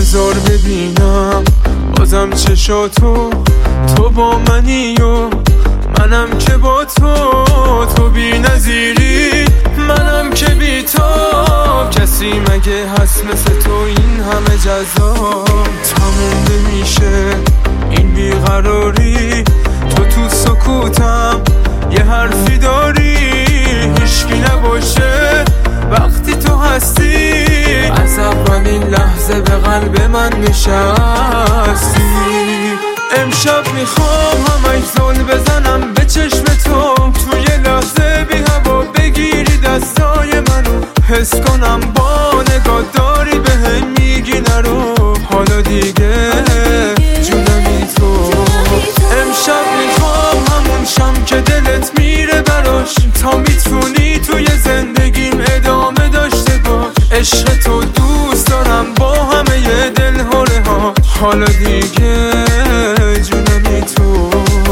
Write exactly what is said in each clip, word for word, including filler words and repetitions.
بذار ببینم بازم چشاتو، تو با منی و منم که با تو، تو بی نظیری منم که بی تو. کسی مگه هست مثل تو این همه جذاب؟ تموم نمیشه این بیقراری، تو تو سکوتم یه حرفی داری، هیچکی نباشه وقتی تو هستی. از اولین لحظه به قلب من نشستی. امشب میخوام همش زل بزنم به چشم تو، توی لحظه بی هوا بگیری دستای منو، حس کنم با نگاه داری به هم میگی نرو. حالا دیگه جونمی تو. امشب میخوام همون شم که دلت میره براش، تا میتونی توی زندگیم ادامه داشته باش. عشق تو دوست دارم با همه ی دل هره ها. حالا دیگه جونمی تو.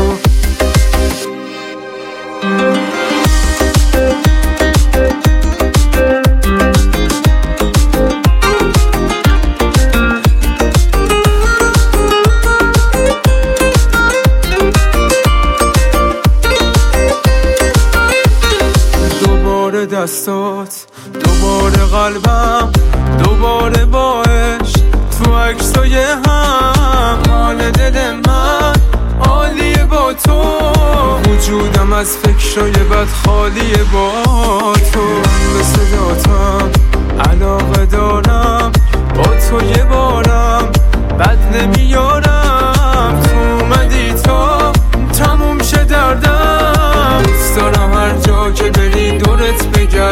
دوباره دستات، دوباره قلبم، دوباره با عشق تو عکسای هم. حال دل من عالیه با تو، وجودم از فکرای بد خالیه با تو. به صداتم علاقه دارم، با تو یه بارم بد نمیارم. تو اومدی تا تموم شه دردم، دوست دارم هر جا که بری دورت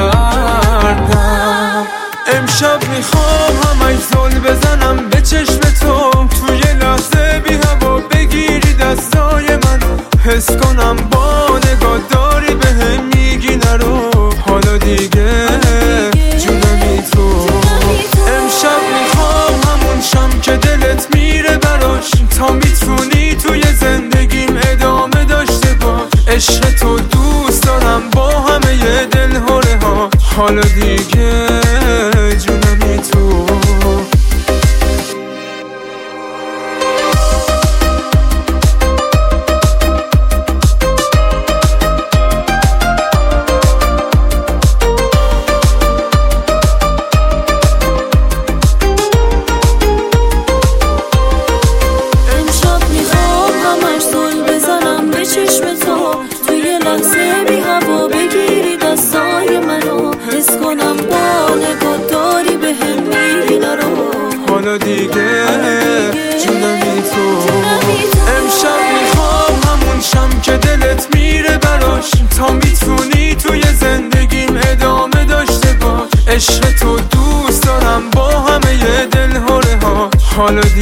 بگردم. امشب میخوام همش زل بزنم به چشم تو، توی لحظه بی هوا بگیری دستای منو، حس کنم با نگاه داری به هم میگی نرو. حالا دیگه جونمی تو. امشب میخوام همون شم که دلت میره براش، تا میتونی توی زندگیم ادامه داشته باش. عشق تو دوست دارم با همه ی دل هره ها. حالا دیگه جونمی تو. حالا دیگه جونمی تو. امشب میخوام همون شم که دلت میره براش، تا میتونی توی زندگیم ادامه داشته باش. عشق تو دوست دارم با همه ی دل هره ها. حالا